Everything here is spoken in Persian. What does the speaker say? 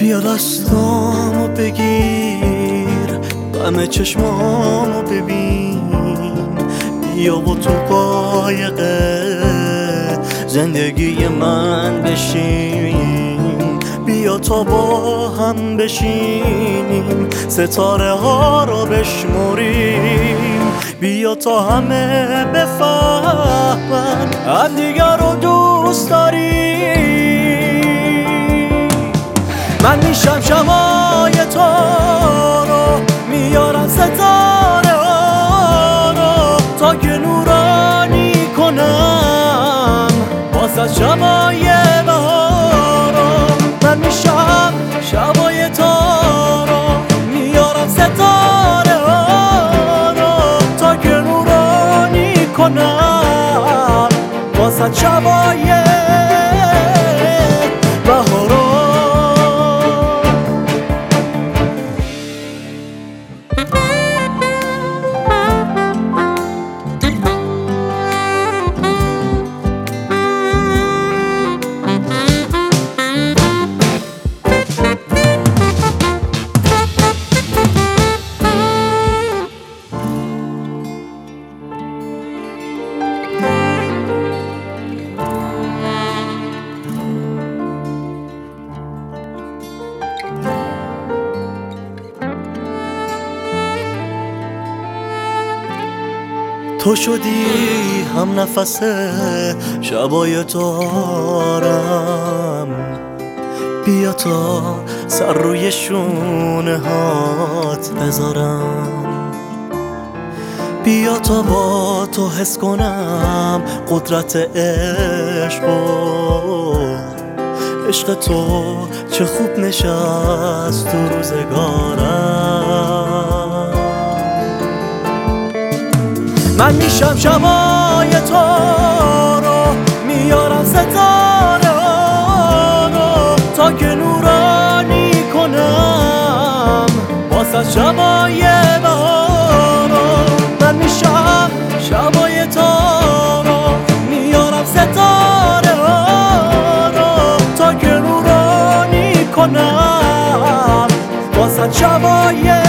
بیا دستامو بگیر، غم چشمامو ببین، بیا و تو قایق زندگی من بشین، بیا تا با هم بشینیم ستاره ها رو بشمریم، بیا تا همه بفهمن همدیگر رو دوست داریم. من میشم شبای تو رو، میارم ستاره ها رو تا که نورانی کنم واسه شبای بهار رو. من میشم شبای تو رو، میارم ستاره ها رو تا که نورانی کنم واسه شبای بهار رو. تو شدی هم نفس شبای تارم، بیا تا سر روی شونه هات بذارم، بیا تا با تو حس کنم قدرت عشق عشق تو چه خوب نشست تو روزگارم. من میشم شبای تو رو، میارم ستاره ها رو تا که نورانی کنم واسه شبای بهار رو. من میشم شبای تو رو، میارم ستاره ها رو تا که نورانی کنم واسه شبای